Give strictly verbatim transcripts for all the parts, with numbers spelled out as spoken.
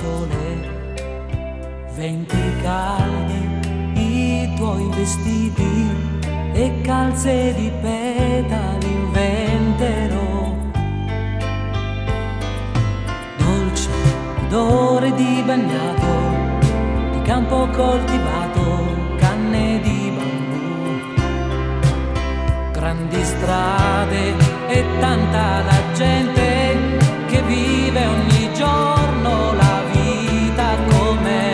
sole, venti caldi, i tuoi vestiti e calze di petali inventerò. Dolce odore di bagnato, di campo coltivato, canne di bambù, grandi strade e tanta la gente che vive ogni giorno la vita com'è.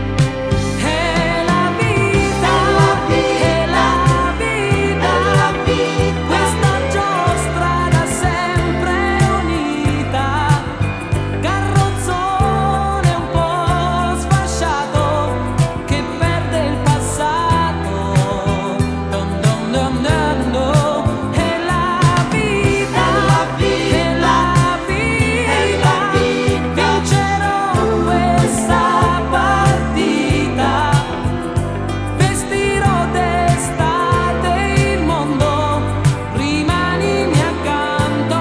È la vita, è la vita, questa giostra da sempre unita, carrozzone un po' sfasciato che perde il passato. Dun dun dun dun dun. È la vita, è la vita, vincerò questa partita, vestirò d'estate il mondo, rimanimi accanto.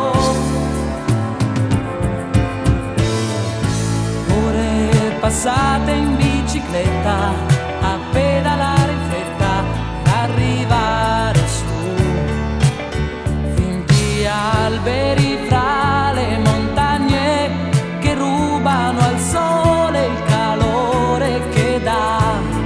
Ore passate in bicicletta a pedalare in fretta per arrivare su, finti alberi fra le montagne che rubano al sole il calore che dà.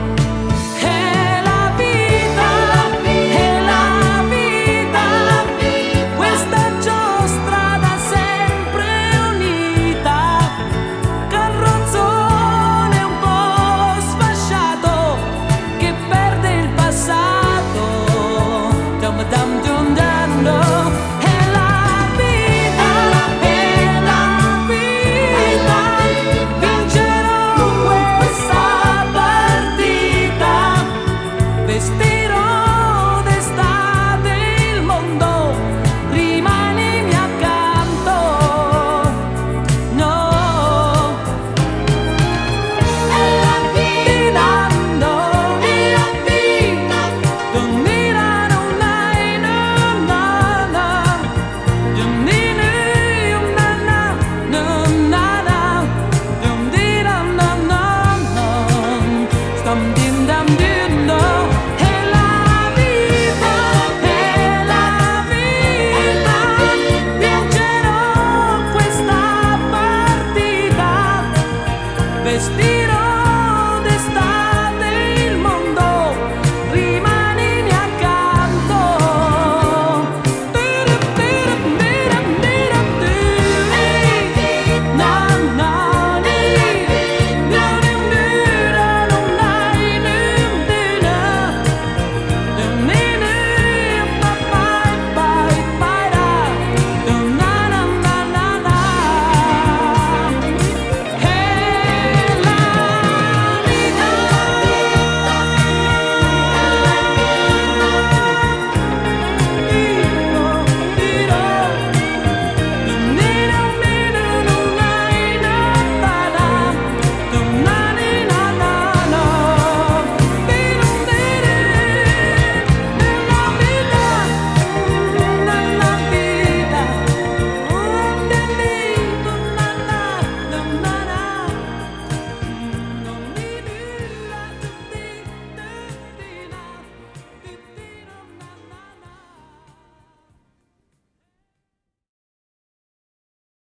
È la vita, è la vita, questa giostra da sempre unita, carrozzone un po' sfasciato che perde il passato. Dum dum dum dum dum. È la vita, è la vita, vincerò questa partita, vestirò d'estate il mondo, rimanimi accanto. No, è la vita, no, è la vita. Dun di da dun dai no na na, dun di ni um na na, dun na na, dun di dam dam dam dam, stam dim dam dim dam. È la vita, è la vita, vincerò questa partita, vestirò